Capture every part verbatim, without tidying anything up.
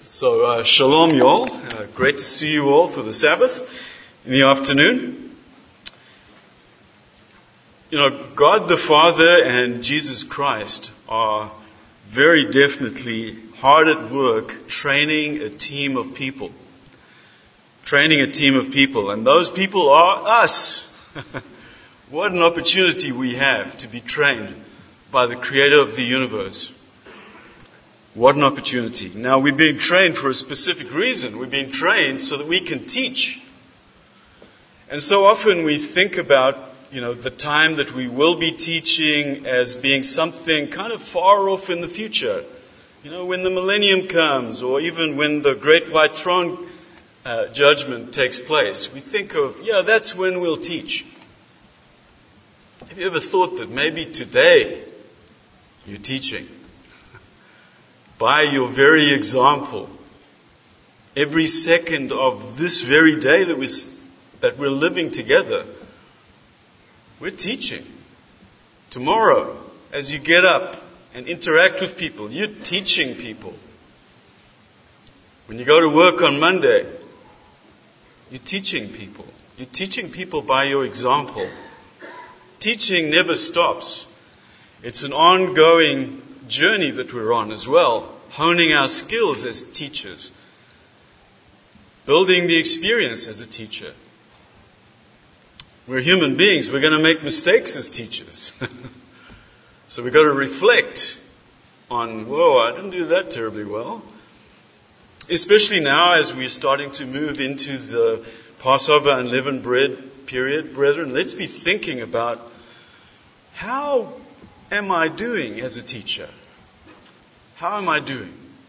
So, uh, shalom, y'all. Uh, great to see you all for the Sabbath in the afternoon. You know, God the Father and Jesus Christ are very definitely hard at work training a team of people. Training a team of people. And those people are us. What an opportunity we have to be trained by the Creator of the universe. What an opportunity. Now, we're being trained for a specific reason. We're being trained so that we can teach. And so often we think about, you know, the time that we will be teaching as being something kind of far off in the future. You know, when the millennium comes, or even when the great white throne uh, judgment takes place. We think of, yeah, that's when we'll teach. Have you ever thought that maybe today you're teaching? By your very example, every second of this very day that we that we're living together, we're teaching. Tomorrow, as you get up and interact with people, you're teaching people. When you go to work on Monday, you're teaching people. You're teaching people by your example. Teaching never stops. It's an ongoing journey that we're on as well, honing our skills as teachers, building the experience as a teacher. We're human beings. We're going to make mistakes as teachers. So we've got to reflect on, whoa, I didn't do that terribly well. Especially now as we're starting to move into the Passover and unleavened bread period. Brethren, let's be thinking about, how am I doing as a teacher? How am I doing?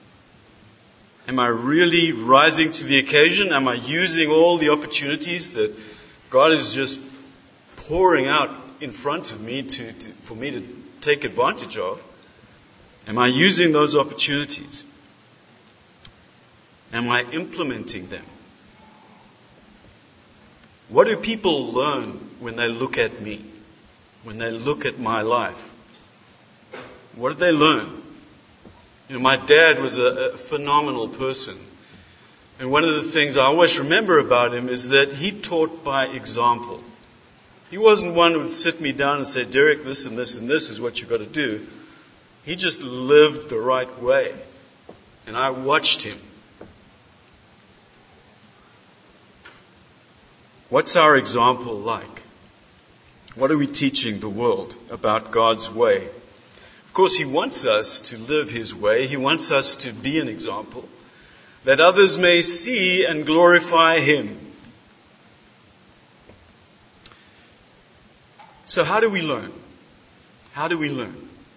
Am I really rising to the occasion? Am I using all the opportunities that God is just pouring out in front of me to, to for me to take advantage of? Am I using those opportunities? Am I implementing them? What do people learn when they look at me? When they look at my life? What did they learn? You know, my dad was a, a phenomenal person. And one of the things I always remember about him is that he taught by example. He wasn't one who would sit me down and say, Derek, this and this and this is what you've got to do. He just lived the right way. And I watched him. What's our example like? What are we teaching the world about God's way? Of course, He wants us to live His way. He wants us to be an example, that others may see and glorify Him. So how do we learn? How do we learn?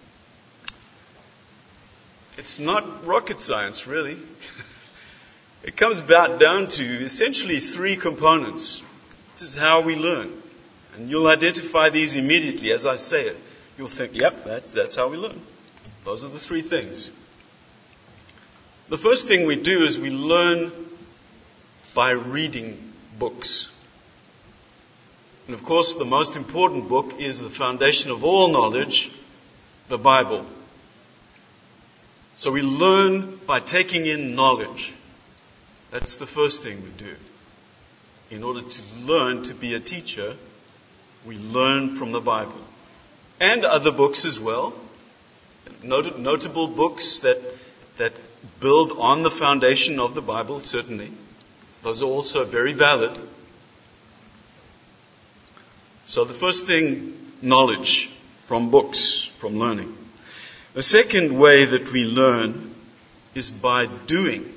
It's not rocket science, really. It comes about down to essentially three components. This is how we learn. And you'll identify these immediately as I say it. You'll think, yep, that's, that's how we learn. Those are the three things. The first thing we do is we learn by reading books. And of course, the most important book is the foundation of all knowledge, the Bible. So we learn by taking in knowledge. That's the first thing we do. In order to learn to be a teacher, we learn from the Bible. And other books as well. Not- notable books that that build on the foundation of the Bible, certainly. Those are also very valid. So the first thing, knowledge from books, from learning. The second way that we learn is by doing.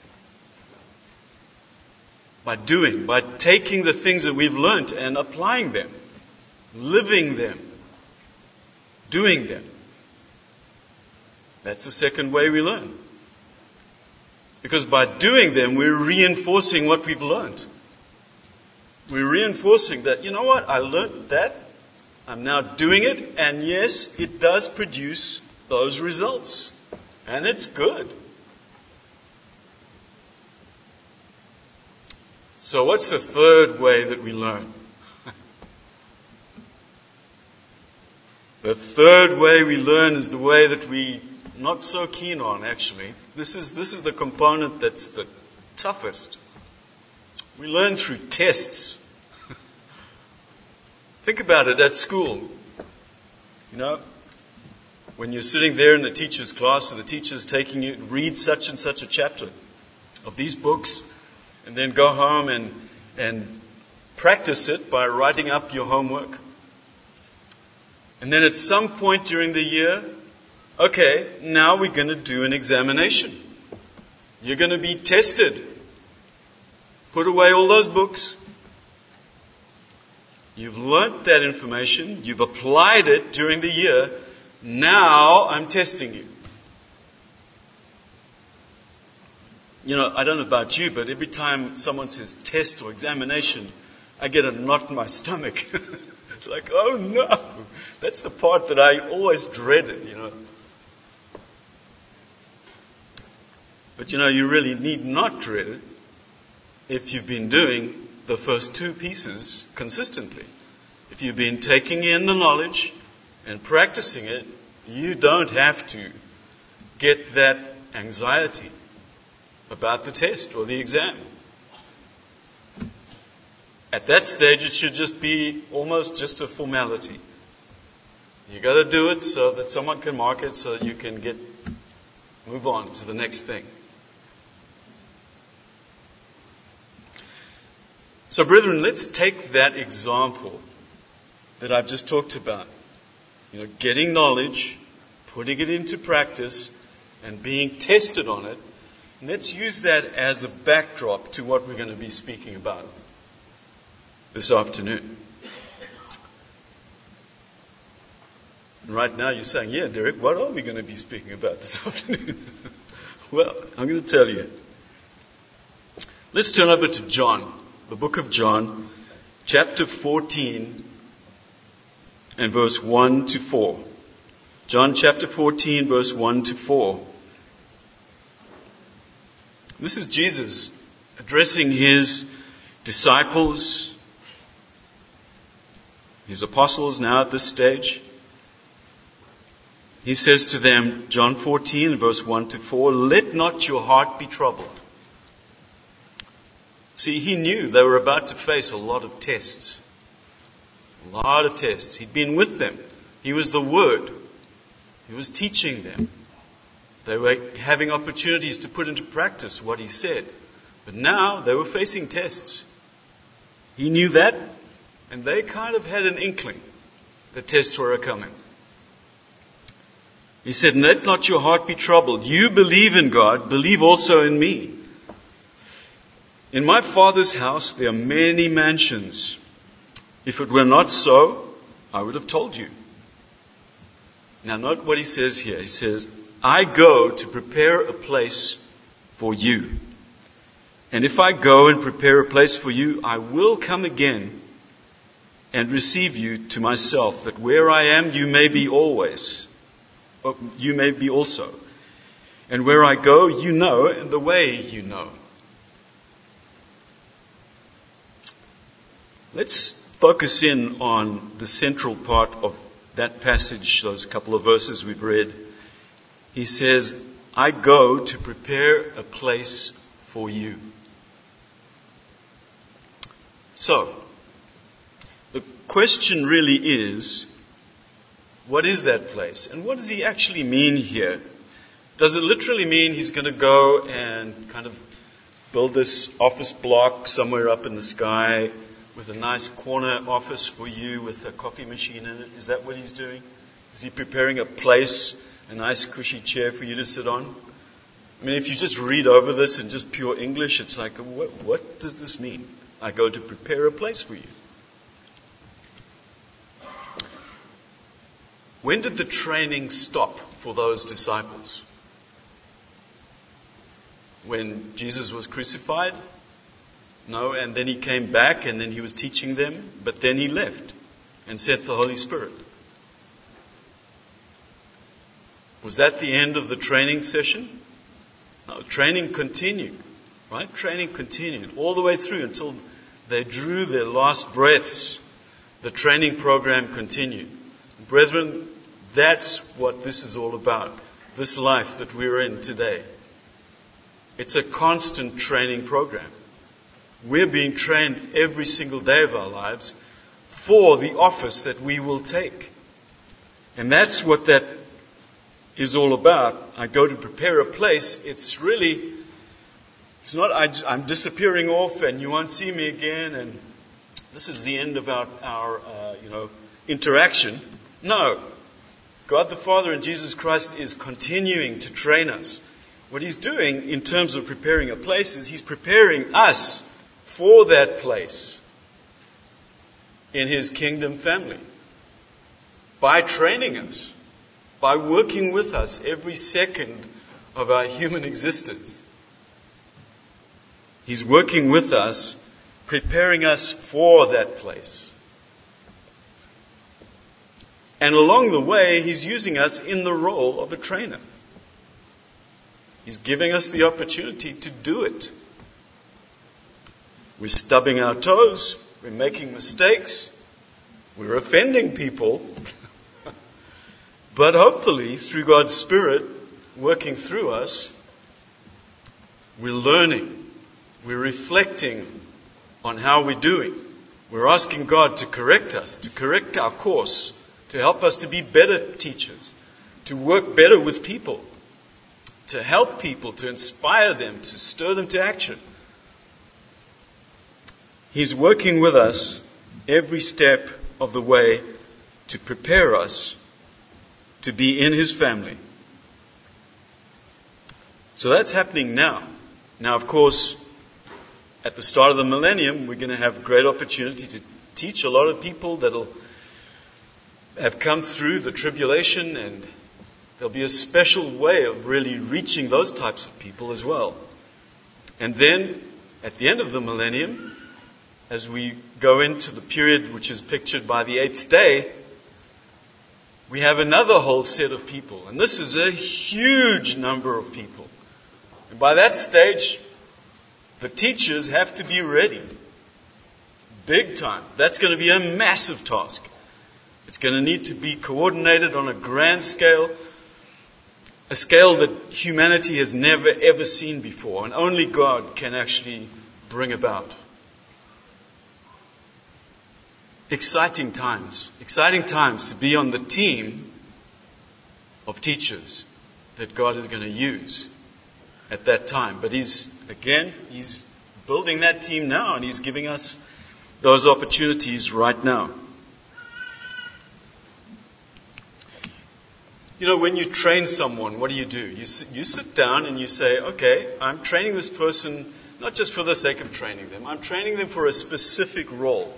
By doing, by taking the things that we've learned and applying them, living them, doing them. That's the second way we learn. Because by doing them, we're reinforcing what we've learned. We're reinforcing that, you know what, I learned that, I'm now doing it, and yes, it does produce those results. And it's good. So what's the third way that we learn? The third way we learn is the way that we not so keen on, actually. This is, this is the component that's the toughest. We learn through tests. Think about it at school. You know, when you're sitting there in the teacher's class and the teacher's taking you, read such and such a chapter of these books, and then go home and, and practice it by writing up your homework. And then at some point during the year, okay, now we're going to do an examination. You're going to be tested. Put away all those books. You've learnt that information. You've applied it during the year. Now I'm testing you. You know, I don't know about you, but every time someone says test or examination, I get a knot in my stomach. It's like, oh no. That's the part that I always dreaded, you know. But you know, you really need not dread it if you've been doing the first two pieces consistently. If you've been taking in the knowledge and practicing it, you don't have to get that anxiety about the test or the exam. At that stage, it should just be almost just a formality. You got to do it so that someone can mark it, so that you can get move on to the next thing. So, brethren, let's take that example that I've just talked about. You know, getting knowledge, putting it into practice, and being tested on it. And let's use that as a backdrop to what we're going to be speaking about this afternoon. And right now you're saying, yeah, Derek, what are we going to be speaking about this afternoon? Well, I'm going to tell you. Let's turn over to John, the book of John, chapter fourteen and verse one to four. John chapter fourteen, verse one to four. This is Jesus addressing his disciples, his apostles now at this stage. He says to them, John fourteen, verse one to four, "Let not your heart be troubled." See, he knew they were about to face a lot of tests. A lot of tests. He'd been with them. He was the Word. He was teaching them. They were having opportunities to put into practice what he said. But now they were facing tests. He knew that, and they kind of had an inkling that tests were coming. He said, "Let not your heart be troubled. You believe in God, believe also in me. In my Father's house there are many mansions. If it were not so, I would have told you." Now note what he says here. He says, "I go to prepare a place for you. And if I go and prepare a place for you, I will come again and receive you to myself, that where I am, you may be always, or you may be also. And where I go, you know, and the way you know." Let's focus in on the central part of that passage, those couple of verses we've read. He says, "I go to prepare a place for you." So, the question really is, what is that place? And what does he actually mean here? Does it literally mean he's going to go and kind of build this office block somewhere up in the sky with a nice corner office for you with a coffee machine in it? Is that what he's doing? Is he preparing a place, a nice cushy chair for you to sit on? I mean, if you just read over this in just pure English, it's like, what, what does this mean? I go to prepare a place for you. When did the training stop for those disciples? When Jesus was crucified? No, and then he came back and then he was teaching them, but then he left and sent the Holy Spirit. Was that the end of the training session? No, training continued, right? Training continued all the way through until they drew their last breaths. The training program continued. Brethren, that's what this is all about. this life that we're in today. It's a constant training program. We're being trained every single day of our lives for the office that we will take. And that's what that is all about. I go to prepare a place. It's really, it's not I, I'm disappearing off and you won't see me again and this is the end of our, our uh, you know, interaction. No. God the Father and Jesus Christ is continuing to train us. What He's doing in terms of preparing a place is He's preparing us for that place in His kingdom family. By training us, by working with us every second of our human existence. He's working with us, preparing us for that place. And along the way, He's using us in the role of a trainer. He's giving us the opportunity to do it. We're stubbing our toes, we're making mistakes, we're offending people. But hopefully, through God's Spirit working through us, we're learning, we're reflecting on how we're doing. We're asking God to correct us, to correct our course, to help us to be better teachers, to work better with people, to help people, to inspire them, to stir them to action. He's working with us every step of the way to prepare us to be in His family. So that's happening now. Now, of course, at the start of the millennium, we're going to have a great opportunity to teach a lot of people that'll have come through the tribulation, and there'll be a special way of really reaching those types of people as well. And then, at the end of the millennium, as we go into the period which is pictured by the eighth day, we have another whole set of people. And this is a huge number of people. And by that stage, the teachers have to be ready. Big time. That's going to be a massive task. It's going to need to be coordinated on a grand scale, a scale that humanity has never ever seen before, and only God can actually bring about. Exciting times. Exciting times to be on the team of teachers that God is going to use at that time. But He's, again, He's building that team now, and He's giving us those opportunities right now. You know, when you train someone, what do you do? You sit, you sit down and you say, okay, I'm training this person not just for the sake of training them. I'm training them for a specific role.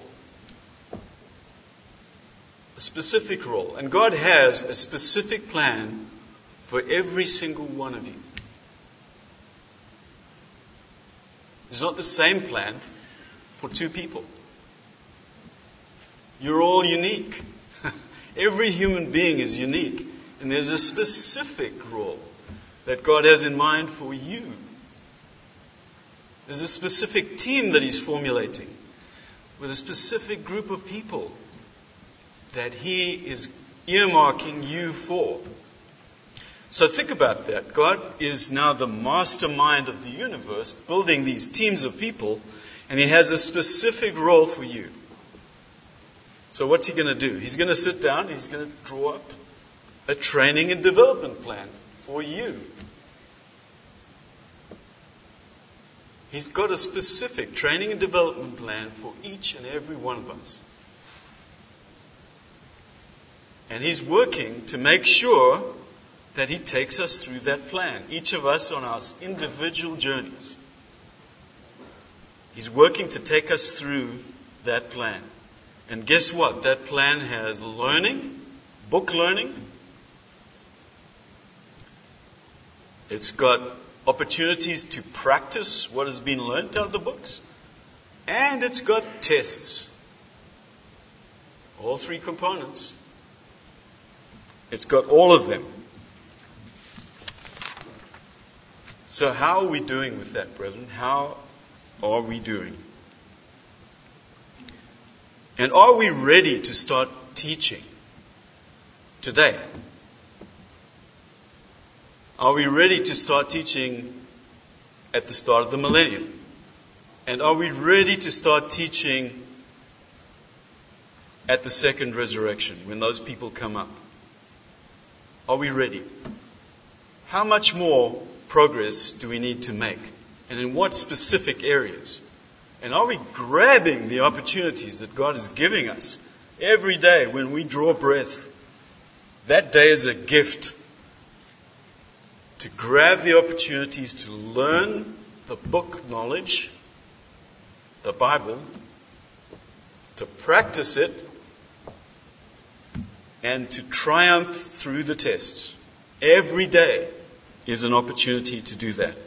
A specific role. And God has a specific plan for every single one of you. It's not the same plan for two people. You're all unique. Every human being is unique. And there's a specific role that God has in mind for you. There's a specific team that He's formulating with a specific group of people that He is earmarking you for. So think about that. God is now the mastermind of the universe, building these teams of people, and He has a specific role for you. So what's He going to do? He's going to sit down and He's going to draw up a training and development plan for you. He's got a specific training and development plan for each and every one of us. And He's working to make sure that He takes us through that plan, each of us on our individual journeys. He's working to take us through that plan. And guess what? That plan has learning, book learning. It's got opportunities to practice what has been learnt out of the books. And it's got tests. All three components. It's got all of them. So how are we doing with that, brethren? How are we doing? And are we ready to start teaching today? Are we ready to start teaching at the start of the millennium? And are we ready to start teaching at the second resurrection, when those people come up? Are we ready? How much more progress do we need to make? And in what specific areas? And are we grabbing the opportunities that God is giving us every day when we draw breath? That day is a gift to grab the opportunities to learn the book knowledge, the Bible, to practice it, and to triumph through the tests. Every day is an opportunity to do that.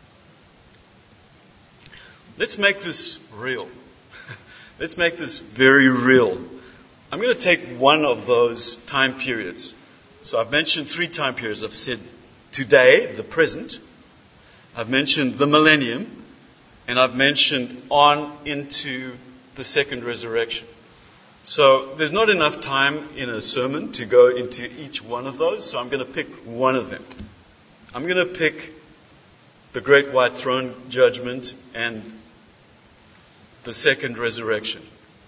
Let's make this real. Let's make this very real. I'm going to take one of those time periods. So I've mentioned three time periods. I've said today, the present. I've mentioned the millennium. And I've mentioned on into the second resurrection. So there's not enough time in a sermon to go into each one of those. So I'm going to pick one of them. I'm going to pick the great white throne judgment and the second resurrection.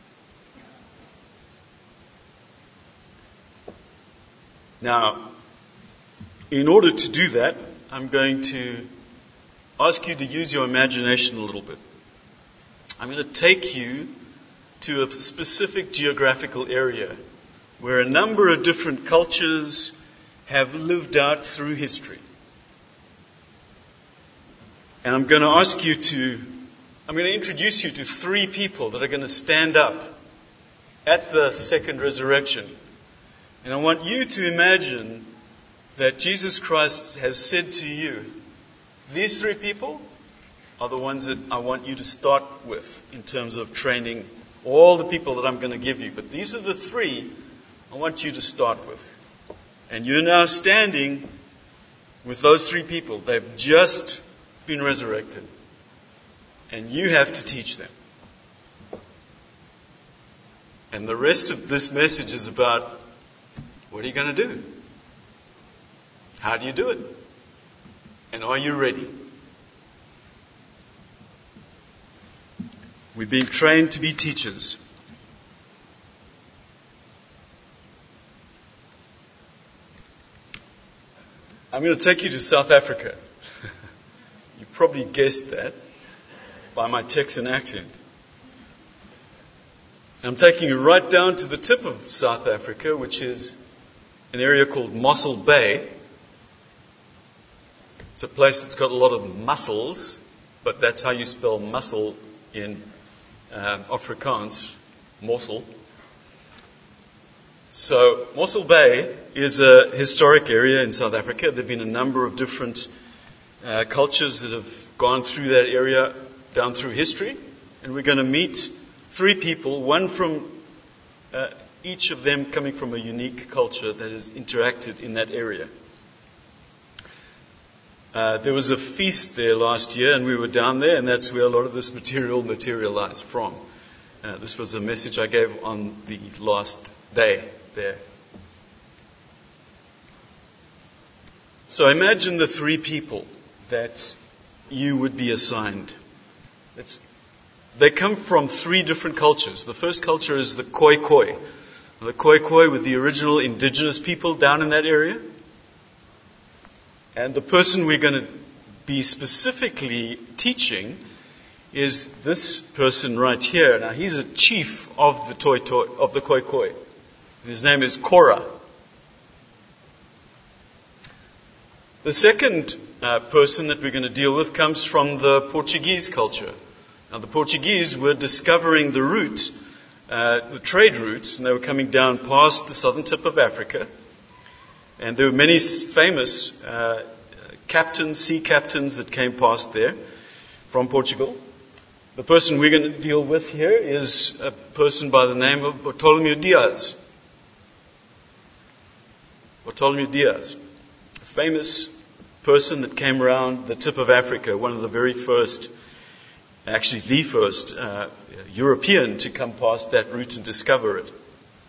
Now, in order to do that, I'm going to ask you to use your imagination a little bit. I'm going to take you to a specific geographical area where a number of different cultures have lived out through history. And I'm going to ask you to, I'm going to introduce you to three people that are going to stand up at the second resurrection. And I want you to imagine that Jesus Christ has said to you, these three people are the ones that I want you to start with in terms of training all the people that I'm going to give you. But these are the three I want you to start with. And you're now standing with those three people. They've just been resurrected. And you have to teach them. And the rest of this message is about, what are you going to do? How do you do it? And are you ready? We've been trained to be teachers. I'm going to take you to South Africa. You probably guessed that by my Texan accent. I'm taking you right down to the tip of South Africa, which is an area called Mossel Bay. It's a place that's got a lot of mussels, but that's how you spell mussel in um, Afrikaans, Mossel. So Mossel Bay is a historic area in South Africa. There have been a number of different uh, cultures that have gone through that area down through history. And we're going to meet three people, one from uh, each of them coming from a unique culture that has interacted in that area. Uh, there was a feast there last year, and we were down there, and that's where a lot of this material materialized from. Uh, this was a message I gave on the last day there. So imagine the three people that you would be assigned. It's, they come from three different cultures. The first culture is the Khoi Khoi. The Khoi Khoi were the original indigenous people down in that area. And the person we're going to be specifically teaching is this person right here. Now, he's a chief of the Toi Toi, of the Khoi Khoi. His name is Korah. The second uh, person that we're going to deal with comes from the Portuguese culture. Now, the Portuguese were discovering the route, uh, the trade routes, and they were coming down past the southern tip of Africa. And there were many famous uh, captains, sea captains that came past there from Portugal. The person we're going to deal with here is a person by the name of Bartolomeu Diaz. Bartolomeu Diaz, a famous person that came around the tip of Africa, one of the very first, actually the first uh, European to come past that route and discover it.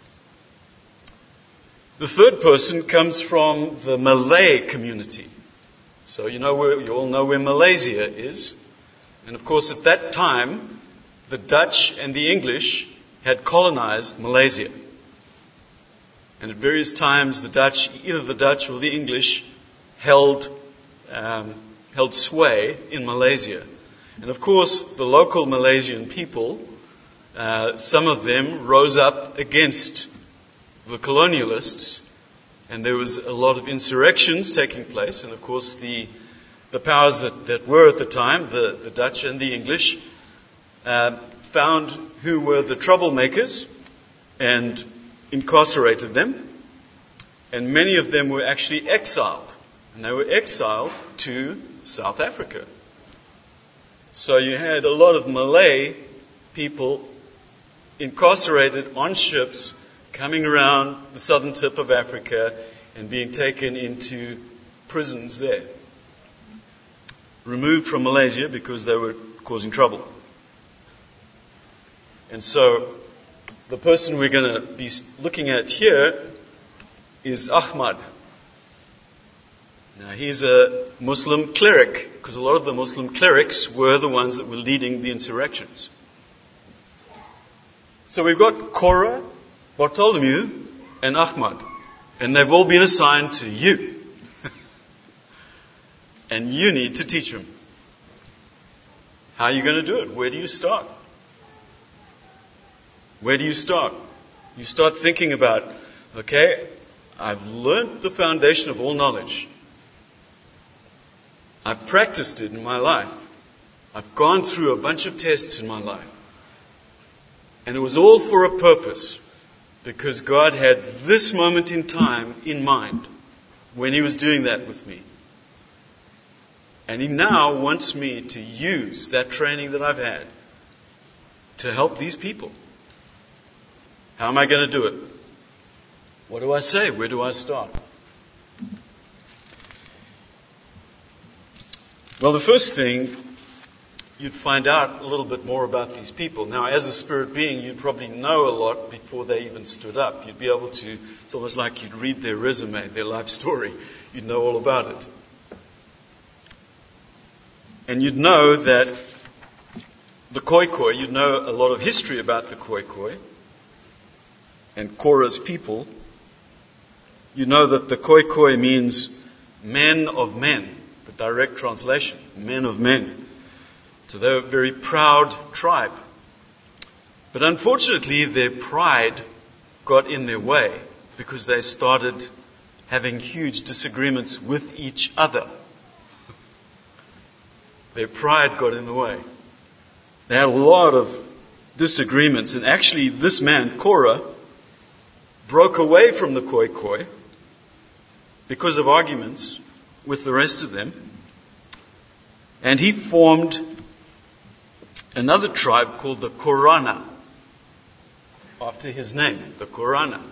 The third person comes from the Malay community. So you know where, you all know where Malaysia is. And of course at that time, the Dutch and the English had colonized Malaysia. And at various times the Dutch, either the Dutch or the English, held, um, held sway in Malaysia. And of course the local Malaysian people, uh, some of them rose up against the colonialists, and there was a lot of insurrections taking place. And of course the the powers that, that were at the time, the, the Dutch and the English, uh, found who were the troublemakers and incarcerated them. And many of them were actually exiled. And they were exiled to South Africa. So you had a lot of Malay people incarcerated on ships coming around the southern tip of Africa and being taken into prisons there. Removed from Malaysia because they were causing trouble. And so the person we're going to be looking at here is Ahmad. Now he's a Muslim cleric, because a lot of the Muslim clerics were the ones that were leading the insurrections. So we've got Korah, Bartholomew, and Ahmad. And they've all been assigned to you. And you need to teach them. How are you going to do it? Where do you start? Where do you start? You start thinking about, okay, I've learned the foundation of all knowledge. I've practiced it in my life. I've gone through a bunch of tests in my life. And it was all for a purpose. Because God had this moment in time in mind when He was doing that with me. And He now wants me to use that training that I've had to help these people. How am I going to do it? What do I say? Where do I start? Well, the first thing, you'd find out a little bit more about these people. Now, as a spirit being, you'd probably know a lot before they even stood up. You'd be able to, it's almost like you'd read their resume, their life story. You'd know all about it. And you'd know that the Khoikhoi, you'd know a lot of history about the Khoikhoi and Korah's people. You know that the Khoikhoi means men of men, the direct translation, men of men. So they're a very proud tribe. But unfortunately, their pride got in their way because they started having huge disagreements with each other. Their pride got in the way. They had a lot of disagreements. And actually, this man, Korah, broke away from the Khoikhoi because of arguments with the rest of them. And he formed another tribe called the Korana, after his name, the Korana.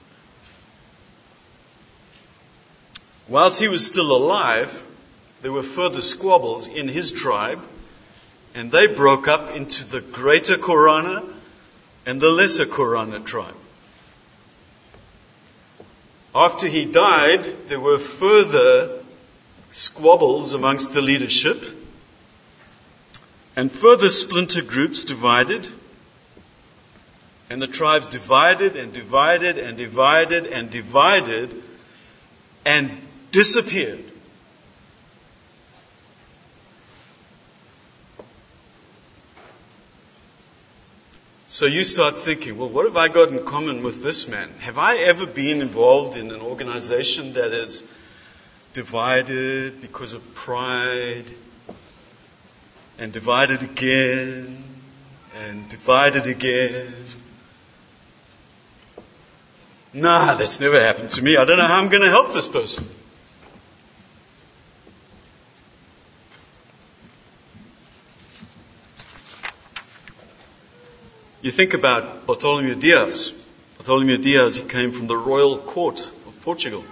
Whilst he was still alive, there were further squabbles in his tribe, and they broke up into the Greater Korana and the Lesser Korana tribe. After he died, there were further squabbles amongst the leadership, and further splinter groups divided, and the tribes divided and divided and divided and divided and disappeared. So you start thinking, well, what have I got in common with this man? Have I ever been involved in an organization that is divided because of pride, and divided again, and divided again? Nah, that's never happened to me. I don't know how I'm going to help this person. You think about Bartholomew Dias. Bartholomew Dias, he came from the royal court of Portugal.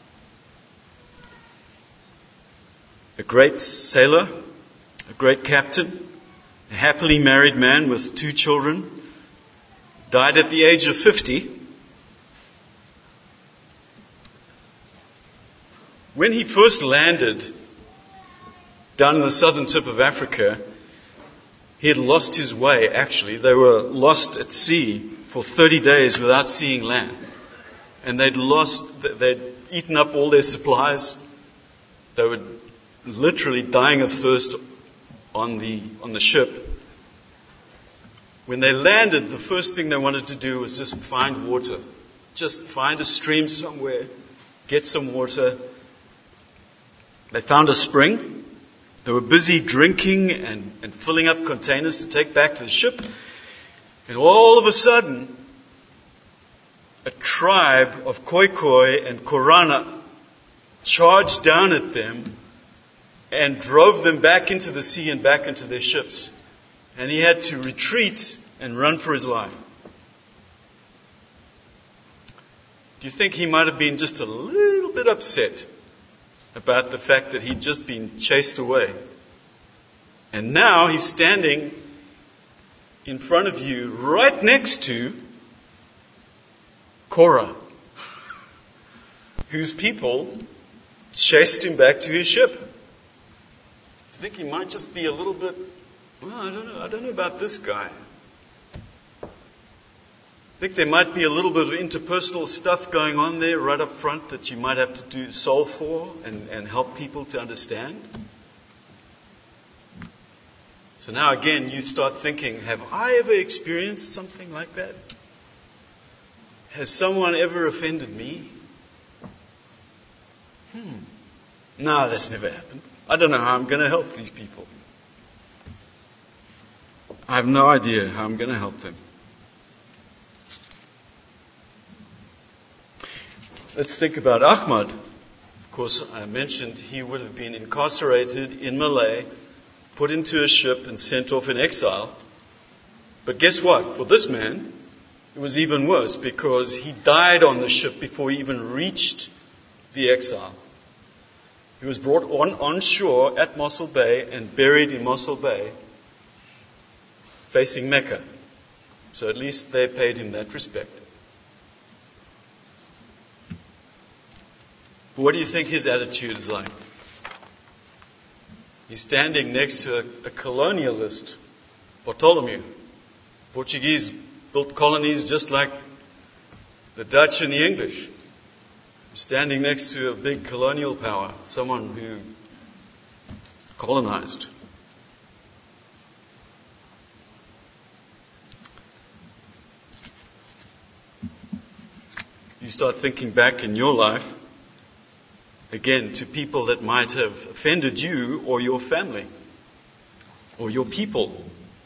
A great sailor, a great captain, a happily married man with two children, died at the age of fifty. When he first landed down in the southern tip of Africa. He had lost his way, actually. They were lost at sea for thirty days without seeing land. And they'd lost, they'd eaten up all their supplies. They were literally dying of thirst on the, on the ship. When they landed, the first thing they wanted to do was just find water. Just find a stream somewhere, get some water. They found a spring. They were busy drinking and, and filling up containers to take back to the ship. And all of a sudden, a tribe of Khoikhoi and Korana charged down at them and drove them back into the sea and back into their ships. And he had to retreat and run for his life. Do you think he might have been just a little bit upset about the fact that he'd just been chased away? And now he's standing in front of you right next to Korah, whose people chased him back to his ship. I think he might just be a little bit, well, I don't know, I don't know about this guy. I think there might be a little bit of interpersonal stuff going on there right up front that you might have to do solve for and, and help people to understand. So now again, you start thinking, have I ever experienced something like that? Has someone ever offended me? Hmm. No, that's never happened. I don't know how I'm going to help these people. I have no idea how I'm going to help them. Let's think about Ahmad. Of course, I mentioned he would have been incarcerated in Malay, put into a ship and sent off in exile. But guess what? For this man, it was even worse because he died on the ship before he even reached the exile. He was brought on, on shore at Mossel Bay and buried in Mossel Bay, facing Mecca. So at least they paid him that respect. But what do you think his attitude is like? He's standing next to a, a colonialist, Bartholomew. Portuguese built colonies just like the Dutch and the English. Standing next to a big colonial power, someone who colonized. You start thinking back in your life, again, to people that might have offended you or your family or your people.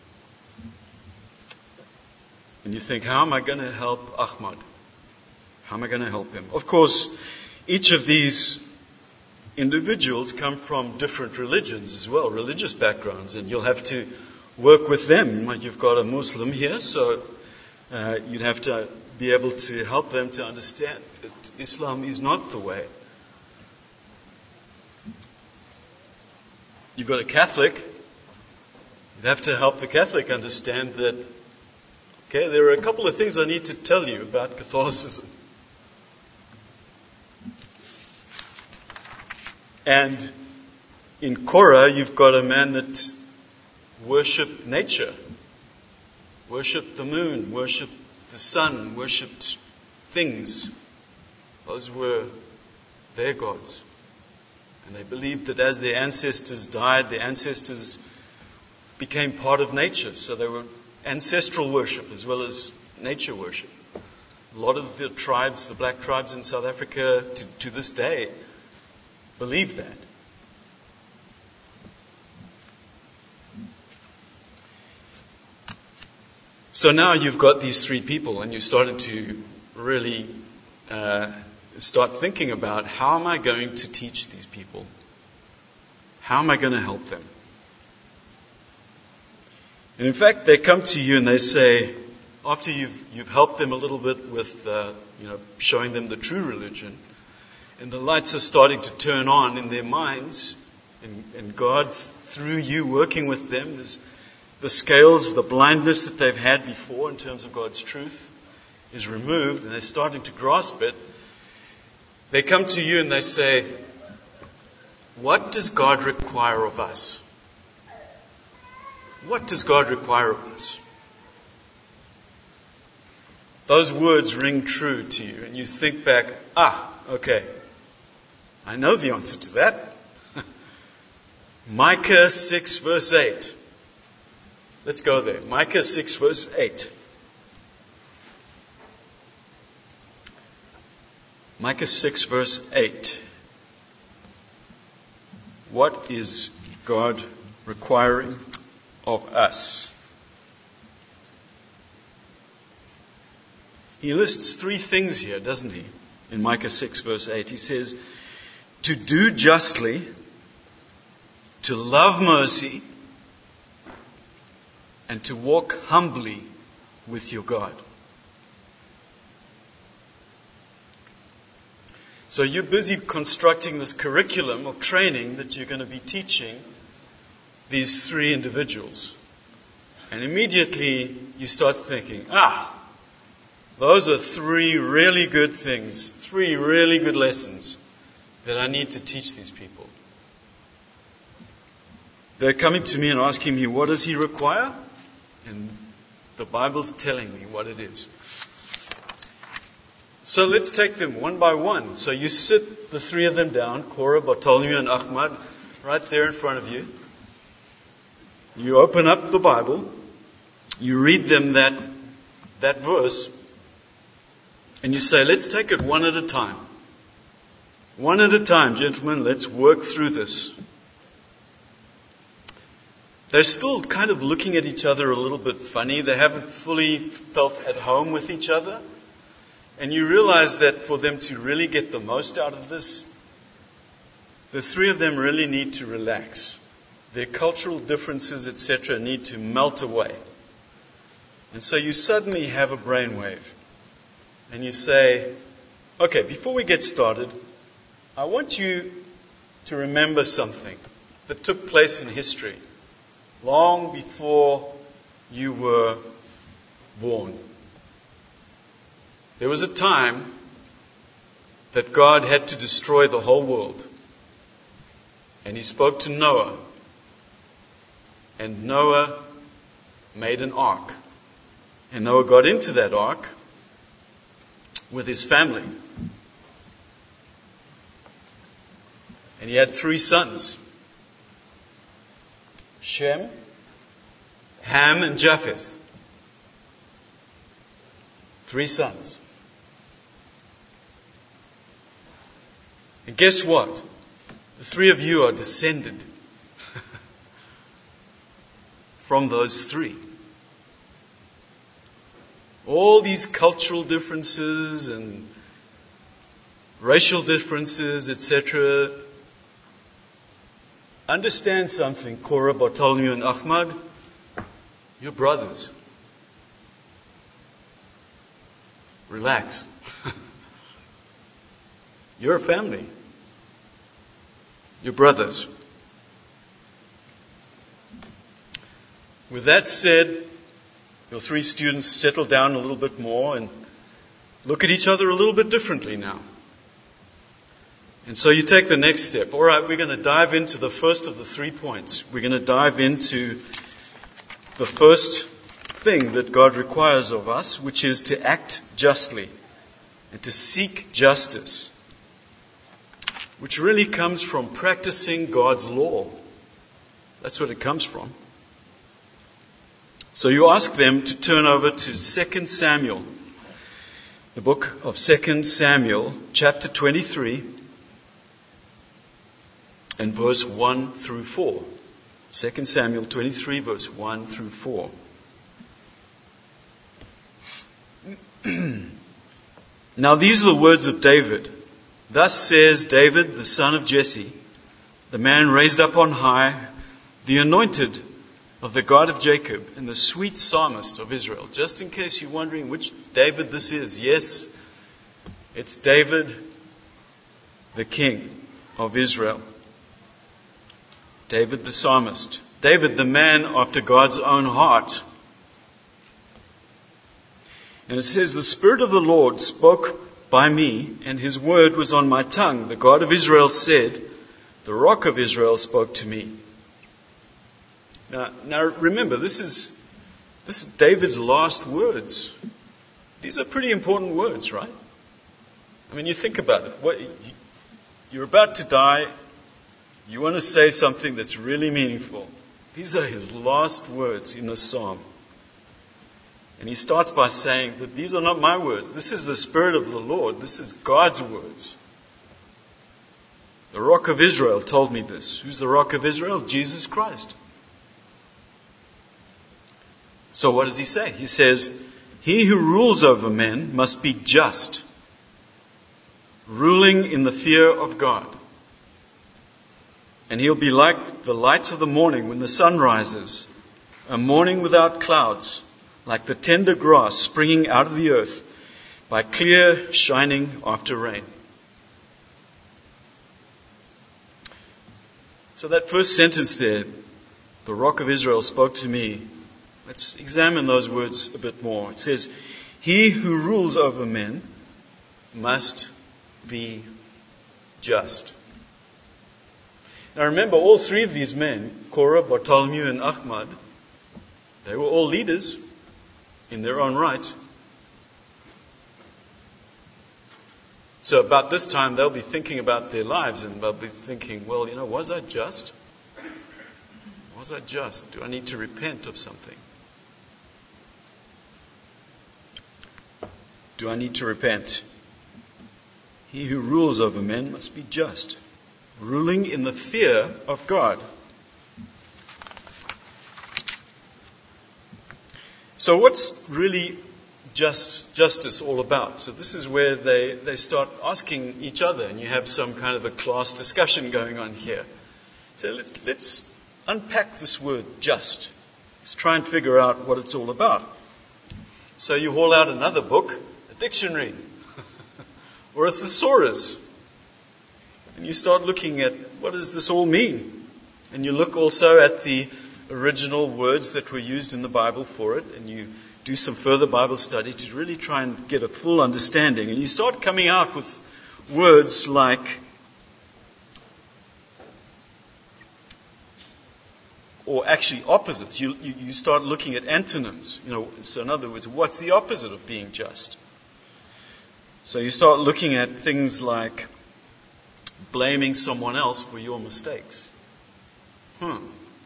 And you think, how am I going to help Ahmad? How am I going to help him? Of course, each of these individuals come from different religions as well, religious backgrounds, and you'll have to work with them. You've got a Muslim here, so uh, you'd have to be able to help them to understand that Islam is not the way. You've got a Catholic. You'd have to help the Catholic understand that, okay, there are a couple of things I need to tell you about Catholicism. And in Korah, you've got a man that worshipped nature, worshipped the moon, worshipped the sun, worshipped things. Those were their gods. And they believed that as their ancestors died, their ancestors became part of nature. So they were ancestral worship as well as nature worship. A lot of the tribes, the black tribes in South Africa, to, to this day, believe that. So now you've got these three people and you started to really uh, start thinking about, how am I going to teach these people? How am I going to help them? And in fact, they come to you and they say, after you've you've helped them a little bit with uh, you know showing them the true religion, and the lights are starting to turn on in their minds, and, and God, through you working with them, is the scales, the blindness that they've had before in terms of God's truth is removed, and they're starting to grasp it. They come to you and they say, What does God require of us? What does God require of us? Those words ring true to you, and you think back, ah, okay, I know the answer to that. Micah six verse eight. Let's go there. Micah six verse eight. Micah six verse eight. What is God requiring of us? He lists three things here, doesn't he? In Micah six verse eight. He says, to do justly, to love mercy, and to walk humbly with your God. So you're busy constructing this curriculum of training that you're going to be teaching these three individuals. And immediately you start thinking, ah, those are three really good things, three really good lessons that I need to teach these people. They're coming to me and asking me, what does he require? And the Bible's telling me what it is. So let's take them one by one. So you sit the three of them down, Korah, Bartholomew, and Ahmad, right there in front of you. You open up the Bible. You read them that, that verse. And you say, let's take it one at a time. One at a time, gentlemen, let's work through this. They're still kind of looking at each other a little bit funny. They haven't fully felt at home with each other. And you realize that for them to really get the most out of this, the three of them really need to relax. Their cultural differences, et cetera, need to melt away. And so you suddenly have a brainwave. And you say, okay, before we get started, I want you to remember something that took place in history long before you were born. There was a time that God had to destroy the whole world. And he spoke to Noah. And Noah made an ark. And Noah got into that ark with his family. And he had three sons. Shem, Ham, and Japheth. Three sons. And guess what? The three of you are descended from those three. All these cultural differences and racial differences, et cetera. Understand something, Korah, Bartholomew, and Ahmad. You're brothers. Relax. You're a family. You're brothers. With that said, your three students settle down a little bit more and look at each other a little bit differently now. And so you take the next step. All right, we're going to dive into the first of the three points. We're going to dive into the first thing that God requires of us, which is to act justly and to seek justice, which really comes from practicing God's law. That's what it comes from. So you ask them to turn over to Second Samuel, the book of Second Samuel, chapter twenty-three, and verse one through four. Second Samuel twenty-three, verse one through four. Now these are the words of David. Thus says David, the son of Jesse, the man raised up on high, the anointed of the God of Jacob, and the sweet psalmist of Israel. Just in case you're wondering which David this is. Yes, it's David, the king of Israel. David the psalmist. David, the man after God's own heart. And it says, the Spirit of the Lord spoke by me, and his word was on my tongue. The God of Israel said, the Rock of Israel spoke to me. Now, now remember, this is, this is David's last words. These are pretty important words, right? I mean, you think about it. What, you're about to die. You want to say something that's really meaningful. These are his last words in the psalm. And he starts by saying that these are not my words. This is the Spirit of the Lord. This is God's words. The Rock of Israel told me this. Who's the Rock of Israel? Jesus Christ. So what does he say? He says, he who rules over men must be just, ruling in the fear of God. And he'll be like the light of the morning when the sun rises, a morning without clouds, like the tender grass springing out of the earth by clear shining after rain. So that first sentence there, the Rock of Israel spoke to me. Let's examine those words a bit more. It says, he who rules over men must be just. Now remember, all three of these men, Korah, Bartholomew, and Ahmad, they were all leaders in their own right. So about this time, they'll be thinking about their lives and they'll be thinking, well, you know, was I just? Was I just? Do I need to repent of something? Do I need to repent? He who rules over men must be just, ruling in the fear of God. So what's really just justice all about? So this is where they, they start asking each other, and you have some kind of a class discussion going on here. So let's, let's unpack this word just. Let's try and figure out what it's all about. So you haul out another book, a dictionary, or a thesaurus, and you start looking at what does this all mean? And you look also at the original words that were used in the Bible for it, and you do some further Bible study to really try and get a full understanding. And you start coming out with words like or actually opposites. You, you, you start looking at antonyms. You know, so in other words, what's the opposite of being just? So you start looking at things like blaming someone else for your mistakes. Hmm.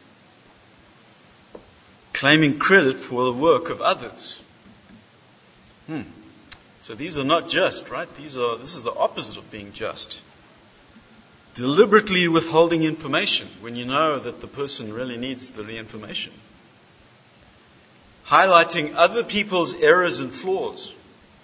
Claiming credit for the work of others. Hmm. So these are not just, right? These are, this is the opposite of being just. Deliberately withholding information when you know that the person really needs the information. Highlighting other people's errors and flaws.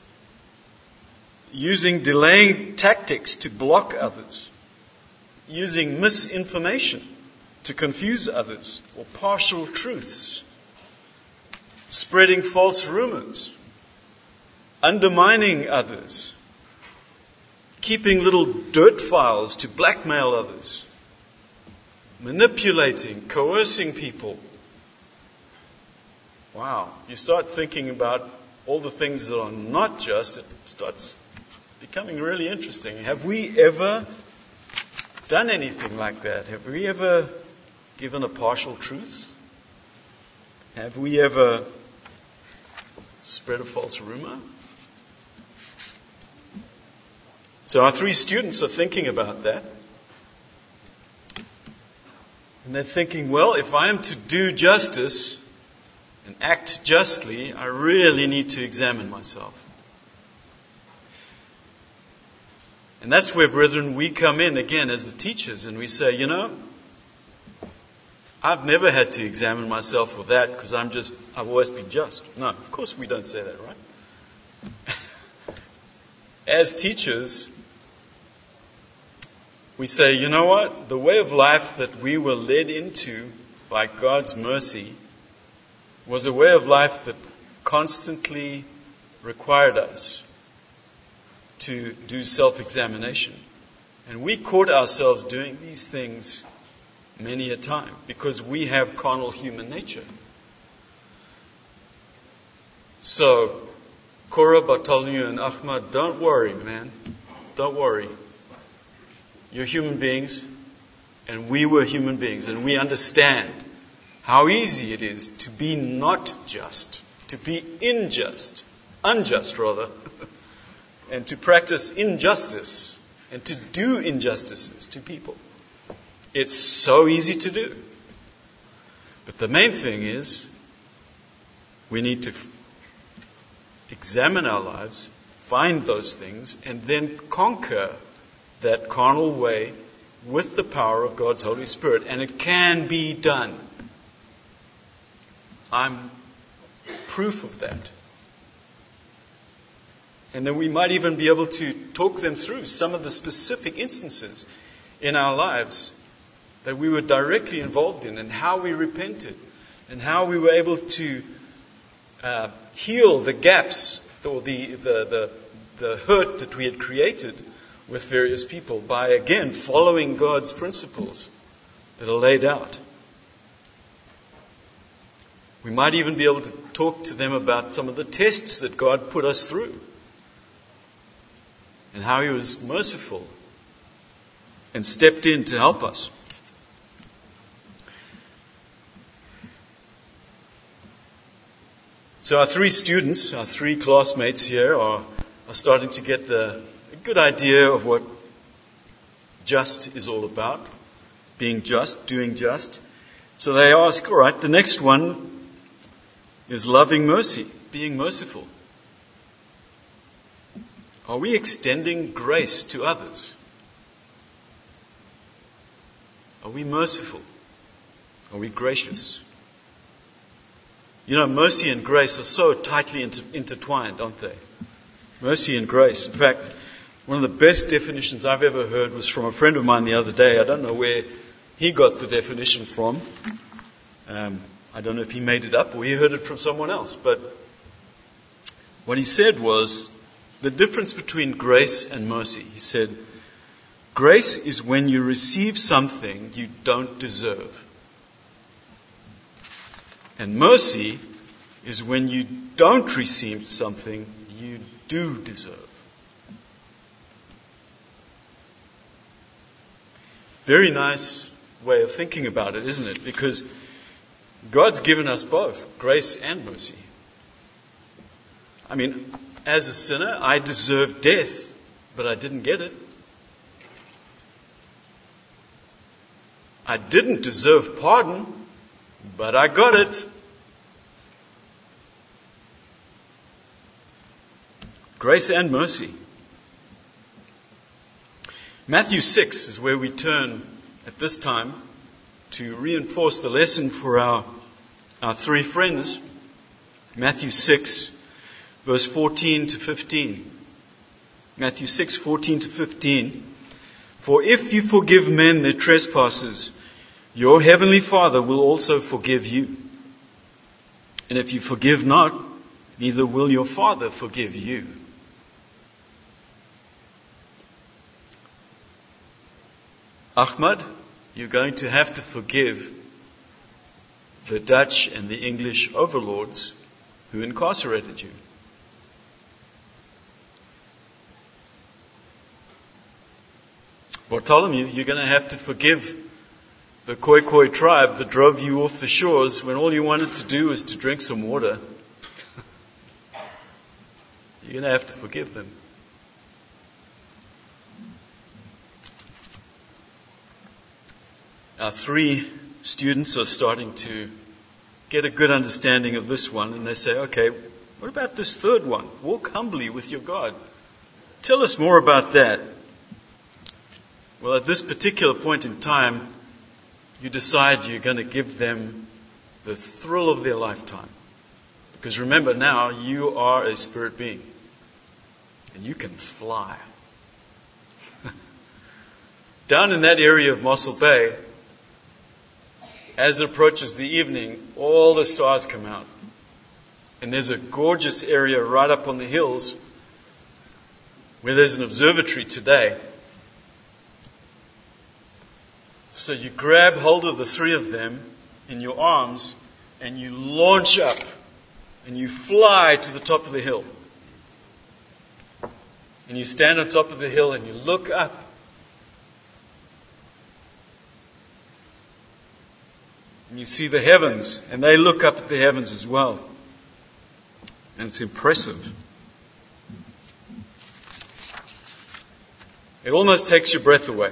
Using delaying tactics to block others. Using misinformation to confuse others, or partial truths. Spreading false rumors. Undermining others. Keeping little dirt files to blackmail others. Manipulating, coercing people. Wow. You start thinking about all the things that are not just, it starts becoming really interesting. Have we ever done anything like that? Have we ever given a partial truth? Have we ever spread a false rumor? So our three students are thinking about that. And they're thinking, well, if I am to do justice and act justly, I really need to examine myself. And that's where, brethren, we come in again as the teachers and we say, you know, I've never had to examine myself for that because I'm just, I've always been just. No, of course we don't say that, right? As teachers, we say, you know what? The way of life that we were led into by God's mercy was a way of life that constantly required us to do self-examination. And we caught ourselves doing these things many a time because we have carnal human nature. So, Korah, Bartholomew, and Ahmad, don't worry, man. Don't worry. You're human beings. and we were human beings, and we understand how easy it is to be not just, to be unjust, unjust rather, and to practice injustice, and to do injustices to people. It's so easy to do. But the main thing is, we need to f- examine our lives, find those things, and then conquer that carnal way with the power of God's Holy Spirit. And it can be done. I'm proof of that. And then we might even be able to talk them through some of the specific instances in our lives that we were directly involved in, and how we repented, and how we were able to uh, heal the gaps or the, the, the, the hurt that we had created with various people by, again, following God's principles that are laid out. We might even be able to talk to them about some of the tests that God put us through, and how He was merciful and stepped in to help us. So our three students, our three classmates here are, are starting to get the, a good idea of what just is all about. Being just, doing just. So they ask, all right, the next one is loving mercy, being merciful. Are we extending grace to others? Are we merciful? Are we gracious? You know, mercy and grace are so tightly inter- intertwined, aren't they? Mercy and grace. In fact, one of the best definitions I've ever heard was from a friend of mine the other day. I don't know where he got the definition from. Um, I don't know if he made it up or he heard it from someone else. But what he said was the difference between grace and mercy. He said, grace is when you receive something you don't deserve. And mercy is when you don't receive something you do deserve. Very nice way of thinking about it, isn't it? Because God's given us both, grace and mercy. I mean, as a sinner, I deserved death, but I didn't get it. I didn't deserve pardon, but I got it. Grace and mercy. Matthew six is where we turn at this time to reinforce the lesson for our, our three friends. Matthew six, verse fourteen to fifteen. Matthew six, fourteen to fifteen. For if you forgive men their trespasses, your heavenly Father will also forgive you. And if you forgive not, neither will your Father forgive you. Ahmad, you're going to have to forgive the Dutch and the English overlords who incarcerated you. Bartholomew, you're going to have to forgive the Khoikhoi tribe that drove you off the shores when all you wanted to do was to drink some water. You're going to have to forgive them. Our three students are starting to get a good understanding of this one, and they say, okay, what about this third one? Walk humbly with your God. Tell us more about that. Well, at this particular point in time, you decide you're going to give them the thrill of their lifetime. Because remember now, you are a spirit being. And you can fly. Down in that area of Mossel Bay, as it approaches the evening, all the stars come out. And there's a gorgeous area right up on the hills where there's an observatory today. So you grab hold of the three of them in your arms and you launch up and you fly to the top of the hill. And you stand on top of the hill and you look up. And you see the heavens, and they look up at the heavens as well. And it's impressive. It almost takes your breath away.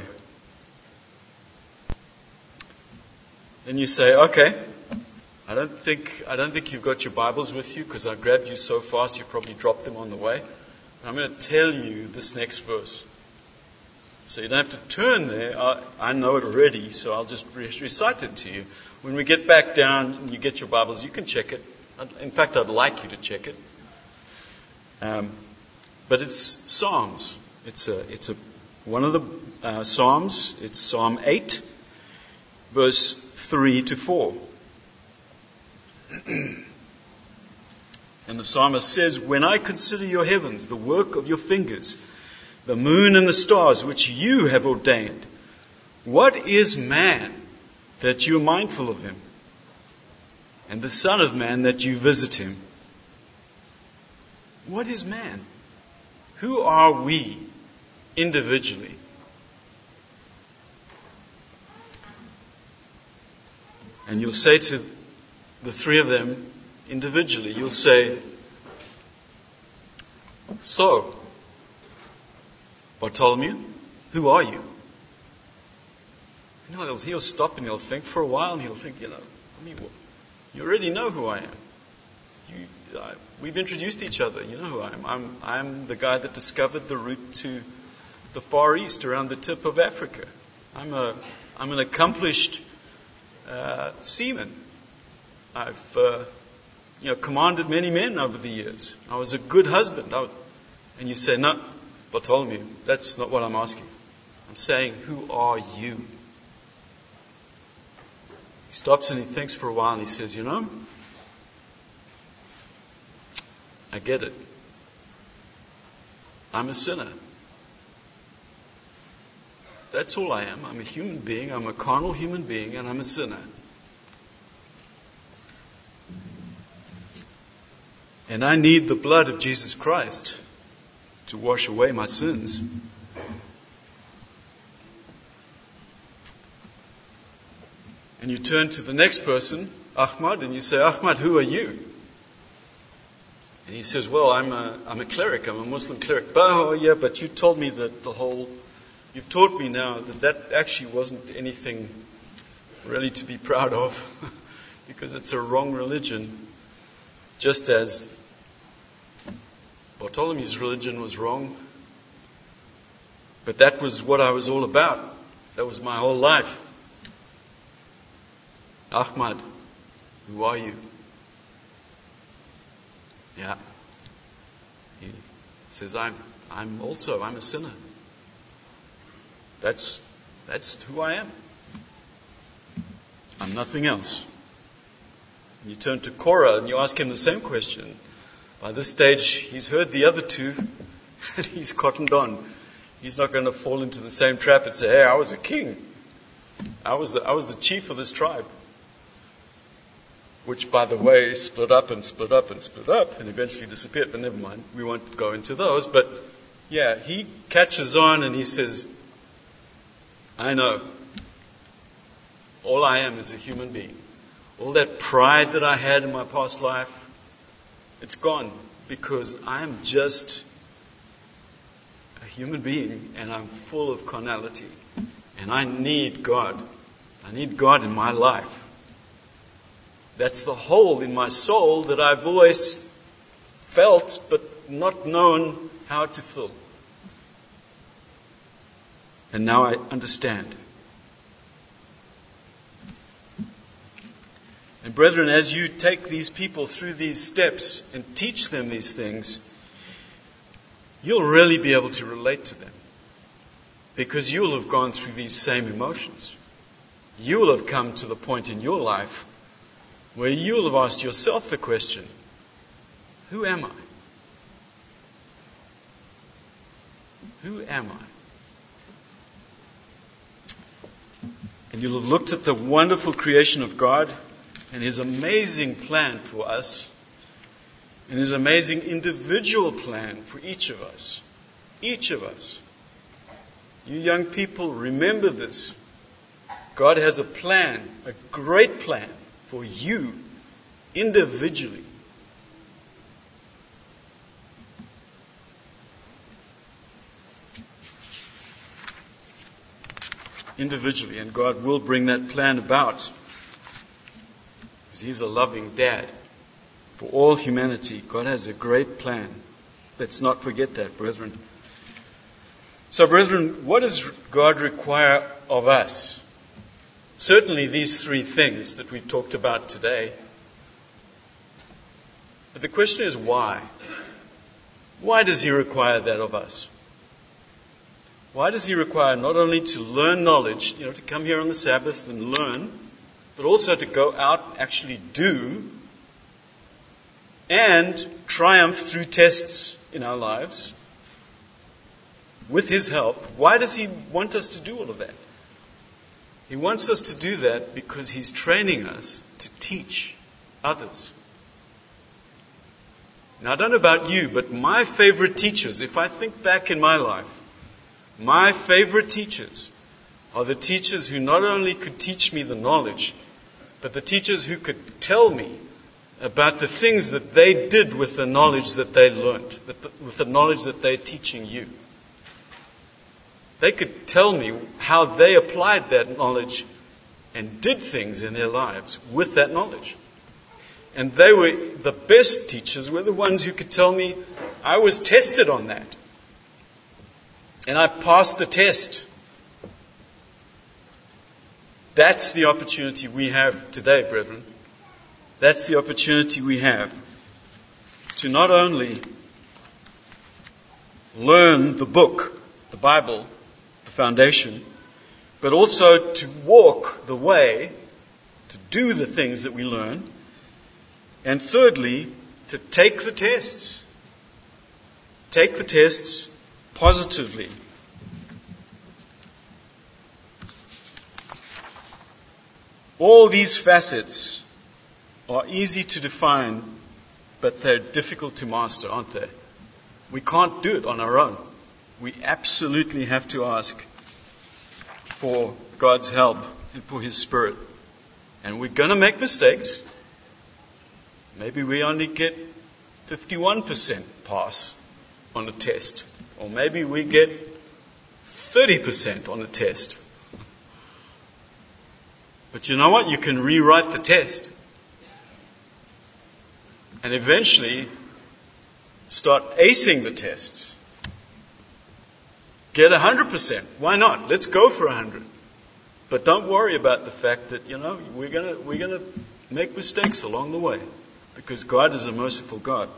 Then you say, okay, I don't think I don't think you've got your Bibles with you because I grabbed you so fast you probably dropped them on the way. I'm going to tell you this next verse. So you don't have to turn there. I, I know it already, so I'll just re- recite it to you. When we get back down and you get your Bibles, you can check it. In fact, I'd like you to check it. Um, but it's Psalms. It's a it's a one of the uh, Psalms. It's Psalm eight, verse three to four. And the psalmist says, "When I consider your heavens, the work of your fingers, the moon and the stars which you have ordained, what is man that you are mindful of him, and the Son of Man that you visit him?" What is man? Who are we individually? And you'll say to the three of them individually, you'll say, "So, Bartholomew, who are you?" You know, he'll, he'll stop and he'll think for a while, and he'll think, you know, I mean, well, you already know who I am. You, I, we've introduced each other. You know who I am. I'm, I'm the guy that discovered the route to the Far East around the tip of Africa. I'm a, I'm an accomplished uh, seaman. I've, uh, you know, commanded many men over the years. I was a good husband. I would, and you say, "No, Bartholomew, that's not what I'm asking. I'm saying, who are you?" He stops and he thinks for a while and he says, "You know, I get it. I'm a sinner. That's all I am. I'm a human being. I'm a carnal human being, and I'm a sinner. And I need the blood of Jesus Christ to wash away my sins." And you turn to the next person, Ahmad, and you say, "Ahmad, who are you?" And he says, "Well, I'm a, I'm a cleric. I'm a Muslim cleric." "But, oh, yeah, but you told me that the whole, you've taught me now that that actually wasn't anything really to be proud of because it's a wrong religion. Just as Bartholomew's religion was wrong. But that was what I was all about. That was my whole life. Ahmad, who are you?" Yeah. He says, I'm I'm also, I'm a sinner. That's that's who I am. I'm nothing else. And you turn to Korah and you ask him the same question. By this stage, he's heard the other two and he's cottoned on. He's not going to fall into the same trap and say, "Hey, I was a king. I was the, I was the chief of this tribe." Which, by the way, split up and split up and split up and eventually disappeared. But never mind, we won't go into those. But yeah, he catches on and he says, "I know. All I am is a human being. All that pride that I had in my past life, it's gone because I'm just a human being and I'm full of carnality. And I need God. I need God in my life. That's the hole in my soul that I've always felt but not known how to fill. And now I understand." And brethren, as you take these people through these steps and teach them these things, you'll really be able to relate to them. Because you'll have gone through these same emotions. You'll have come to the point in your life where you'll have asked yourself the question, who am I? Who am I? And you'll have looked at the wonderful creation of God and His amazing plan for us and His amazing individual plan for each of us. Each of us. You young people, remember this. God has a plan, a great plan for you individually. Individually, and God will bring that plan about. Because He's a loving dad for all humanity. God has a great plan. Let's not forget that, brethren. So, brethren, what does God require of us? Certainly these three things that we've talked about today. But the question is why? Why does He require that of us? Why does He require not only to learn knowledge, you know, to come here on the Sabbath and learn, but also to go out, actually do, and triumph through tests in our lives with His help? Why does He want us to do all of that? He wants us to do that because He's training us to teach others. Now, I don't know about you, but my favorite teachers, if I think back in my life, my favorite teachers are the teachers who not only could teach me the knowledge, but the teachers who could tell me about the things that they did with the knowledge that they learned, with the knowledge that they're teaching you. They could tell me how they applied that knowledge and did things in their lives with that knowledge. And they were the best teachers, were the ones who could tell me, I was tested on that. And I passed the test. That's the opportunity we have today, brethren. That's the opportunity we have to not only learn the book, the Bible, the foundation, but also to walk the way, to do the things that we learn, and thirdly, to take the tests. Take the tests positively. All these facets are easy to define, but they're difficult to master, aren't they? We can't do it on our own. We absolutely have to ask for God's help and for His Spirit. And we're going to make mistakes. Maybe we only get fifty-one percent pass on a test. Or maybe we get thirty percent on a test. But you know what? You can rewrite the test. And eventually start acing the tests. Get one hundred percent. Why not? Let's go for one hundred. But don't worry about the fact that, you know, we're going to we're going to make mistakes along the way. Because God is a merciful God.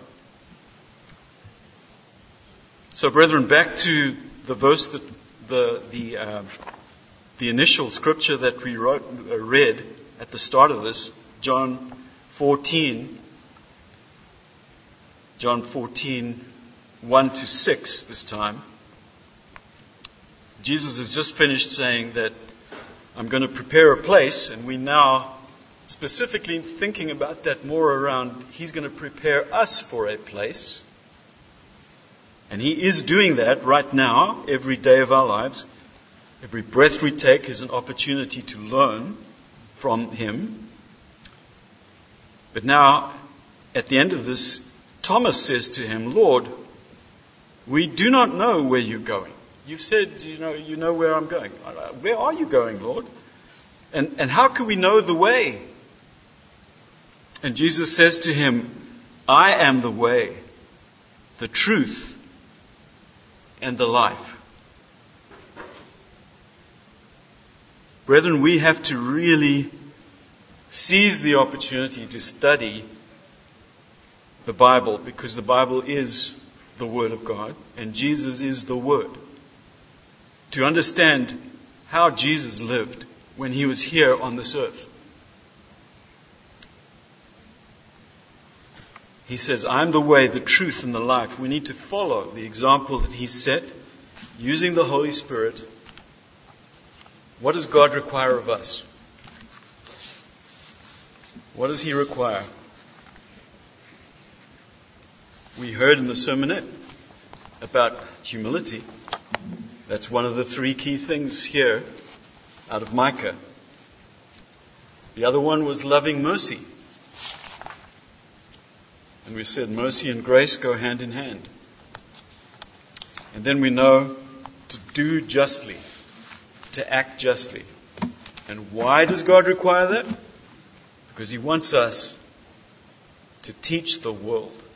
So, brethren, back to the verse that the the uh, the initial scripture that we wrote, uh, read at the start of this, John fourteen. John fourteen, one to six this time. Jesus has just finished saying that I'm going to prepare a place, and we now specifically thinking about that more around He's going to prepare us for a place. And He is doing that right now, every day of our lives. Every breath we take is an opportunity to learn from Him. But now, at the end of this, Thomas says to Him, Lord, we do not know where you're going. You've said, you know, you know where I'm going. Where are you going, Lord? And, and how can we know the way? And Jesus says to him, I am the way, the truth, and the life. Brethren, we have to really seize the opportunity to study the Bible, because the Bible is the Word of God and Jesus is the Word. To understand how Jesus lived when He was here on this earth. He says, I'm the way, the truth, and the life. We need to follow the example that He set, using the Holy Spirit. What does God require of us? What does He require? We heard in the sermonette about humility. That's one of the three key things here out of Micah. The other one was loving mercy. And we said mercy and grace go hand in hand. And then we know to do justly, to act justly. And why does God require that? Because He wants us to teach the world.